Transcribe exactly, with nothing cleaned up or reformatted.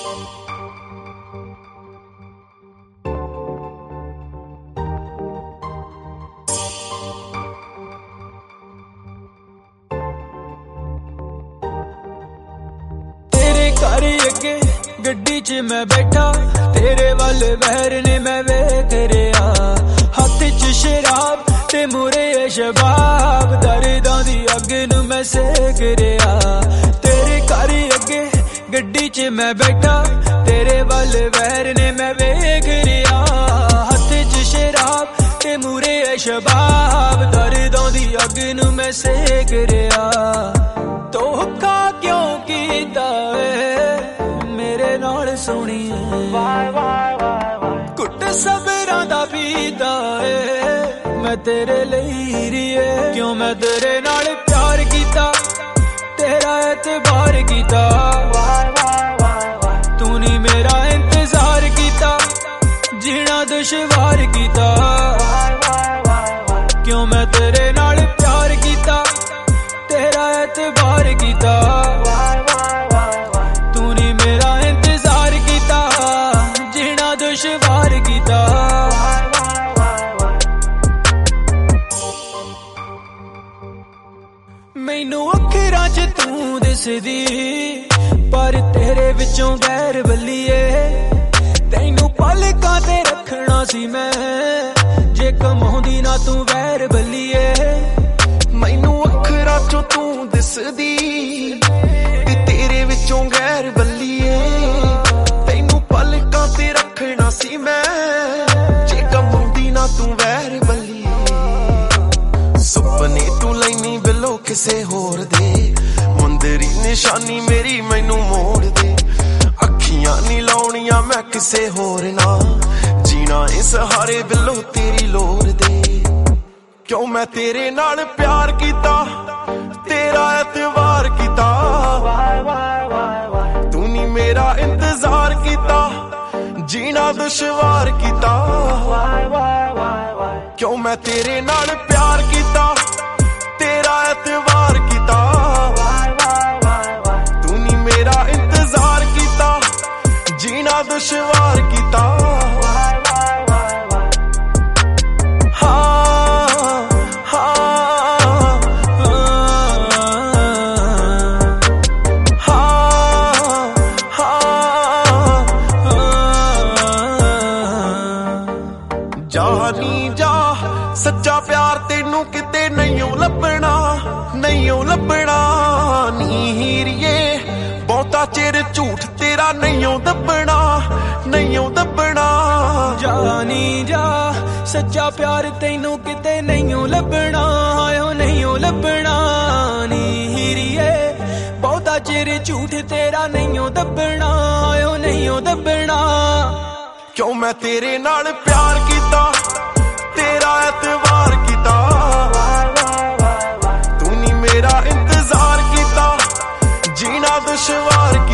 घर अगे गड्डी च मैं बैठा तेरे वाल बहर ने मैं वेख रहा हाथ च शराब ते मुरे शबाब दर्दां दी अग नू मैं सेक रहा तेरे घर अगे गड्डी च मैं बैठा तेरे वाल बहर ने मैं वेख रहा हाथ च शराब ते मुरे शबाब दर्दां दी अग नू मैं सेक रहा धोखा क्यों कीता मेरे नाल सोनी कुट सबरां दा पीता मैं तेरे लई रिए क्यों मैं तेरे नाल प्यार कीता तेरा एतबार कीता तू नी मेरा इंतजार कीता जीना दुश्वार कीता क्यों मैं तेरे नाल प्यार कीता तेरा एतबार कीता तू नी मेरा इंतजार कीता जीना दुश्वार कीता मैनू अखरां च तू दिसदी पर तेरे विचों गैर बल्लीए तैनू पलकां ते रखना सी मैं जे कमाउंदी ना तू वैर बल्लीए मैनू अखरां चों तू दिसदी ते तेरे विचों गैर बल्लीए तैनू पलकां ते रखना सी मैं जे कमाउंदी ना तू वैर बल्लीए सुपने तू लैनी बिलो किसे होर दे मुंदरी निशानी मेरी मैनू मोड़ दे अखियां नी लाउणियां मैं किसे होर ना जीना इस हारे बिलो तेरी लोर दे क्यों मैं तेरे नाल प्यार कीता तेरा एतबार कीता तू नी मेरा इंतजार कीता जीना दुश्वार कीता क्यों मैं तेरे नाल प्यार कीता तेरा एतबार कीता तू नी मेरा इंतजार कीता जीना दुश्वार कीता सच्चा प्यार तेनू किते नहीं लभना नहीं लभना नी हीरिए बहुता चिर झूठ तेरा नहीं दबना नहीं दबना जानी जा सच्चा प्यार तेनू किते नहीं लभना आयो नहीं लभना नी हीरिए बहुता चिर झूठ तेरा नहीं दबना आयो नहीं दबना क्यों मैं तेरे नाल प्यार कीता तेरा एतबार कीता तू नी मेरा इंतजार कीता जीना दुश्वार